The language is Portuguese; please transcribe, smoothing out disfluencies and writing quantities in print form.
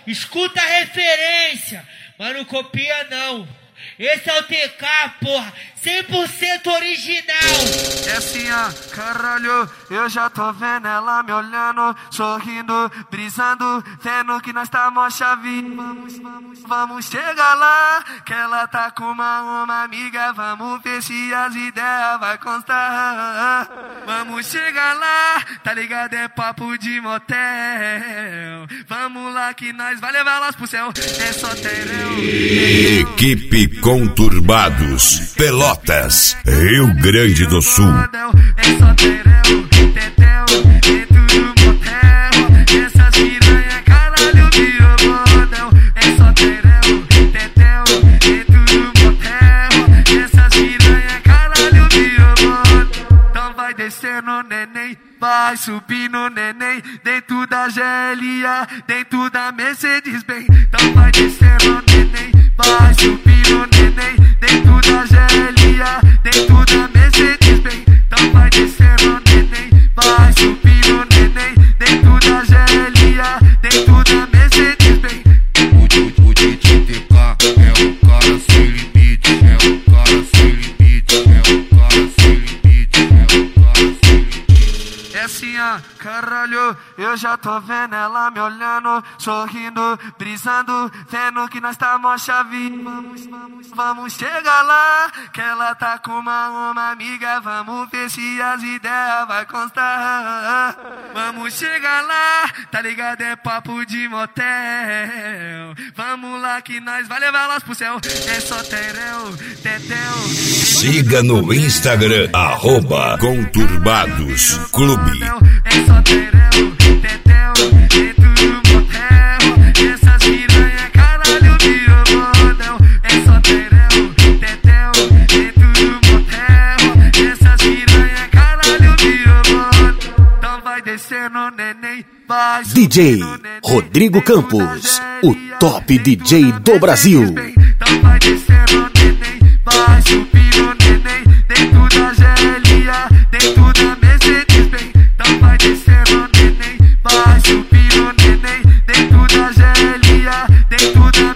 escuta a referência, mas não copia não. Esse é o TK, porra, 100% original. É assim, ó, caralho, eu já tô vendo ela me olhando, sorrindo, brisando, vendo que nós tá mó chave. Vamos chegar lá, que ela tá com uma amiga, vamos ver se as ideias vai constar. Vamos chegar lá, tá ligado, é papo de motel. Vamos lá que nós vai levar elas pro céu, é só terão. Equipe Conturbados, Pelotas, Rio Grande do Sul. É só terão, tetel, dentro do motel. Essas piranha, caralho, virou model. É só terão, tetel, dentro do motel. Essas piranha, caralho, virou model. Então vai descendo, neném, vai subindo, neném, dentro da GLA, dentro da Mercedes-Benz. Então vai descendo, neném, vai subindo, neném, dentro da GLA, dentro da Mercedes-Benz. Então vai descendo, neném, vai subindo, neném, dentro da GLA, dentro da Mercedes-Benz. O DJ TK é o cara sem limite, é o cara sem limite, é o cara sem limite, é o cara sem limite. É assim, ó, caralho, eu já tô vendo ela me olhando, sorrindo, brisando, vendo que nós tá mó chave. Vamos chegar lá, que ela tá com uma amiga, vamos ver se as ideias vai constar. Vamos chegar lá, tá ligado, é papo de motel. Vamos lá que nós vai levar elas pro céu, é só terão, tetel. Siga no Instagram, @Conturbados Clube. É só terão, tetel, dentro do motel. Essas piranha, caralho, virou model. É só terão, tetel, dentro do motel. Essas piranha, caralho, virou model. Então vai descendo, neném, vai DJ Rodrigo Campos, o top DJ do Brasil. Então vai descendo, neném, vai subindo, neném, dentro da GLA, dentro da Mercedes-Benz. Então vai descendo, neném, vai subindo, neném, dentro da GLA, dentro da